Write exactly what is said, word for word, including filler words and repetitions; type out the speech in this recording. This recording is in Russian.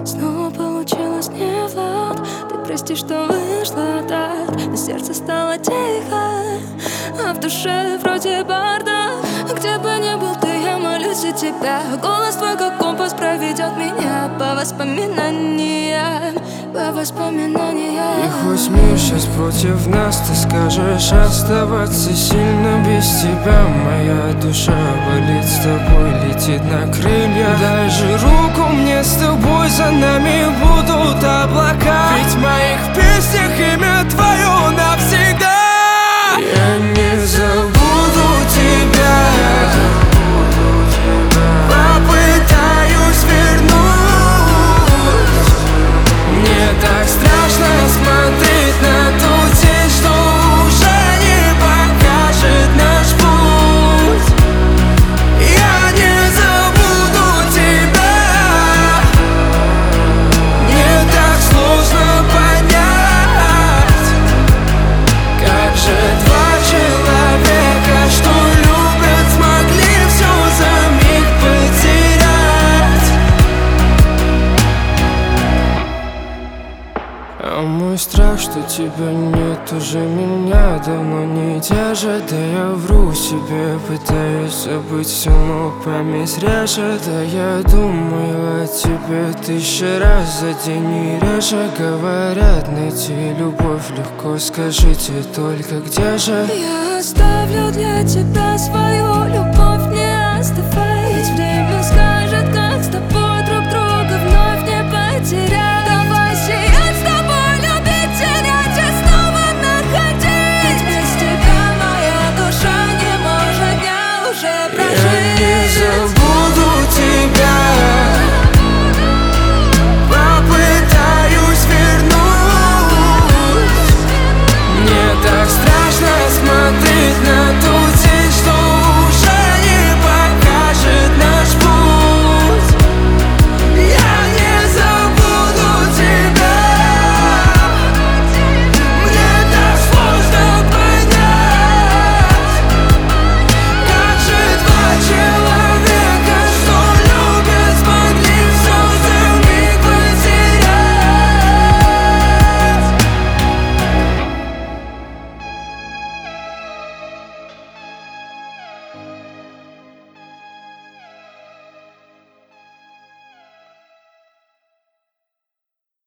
снова получилось не в лад. Ты прости, что вышло так, но сердце стало тихо, а в душе вроде бардак. Где бы ни был ты, я молюсь за тебя. Голос твой, как компас, проведет меня по воспоминаниям, по воспоминаниям. И хоть мир сейчас против нас, ты скажешь оставаться сильно без тебя. Моя душа болит, с тобой летит на крыльях. Дай же руку мне с тобой, за нами будут облака. Ведь в моих песнях имя твое навсегда. Я не забуду тебя, попытаюсь вернуть. Мне так страшно смотреть на ту тень, что уже не покажет наш путь. Я не забуду тебя. Мне так сложно понять, как же два человека, что любят, смогли все за миг потерять. А мой страх, что тебя нет, уже меня давно не держит. Да я вру себе, пытаюсь забыть все, но память режет. Да я думаю о тебе тысячу раз за день и реже. Говорят, найти любовь легко, скажите только где же? Я оставлю для тебя свою любовь.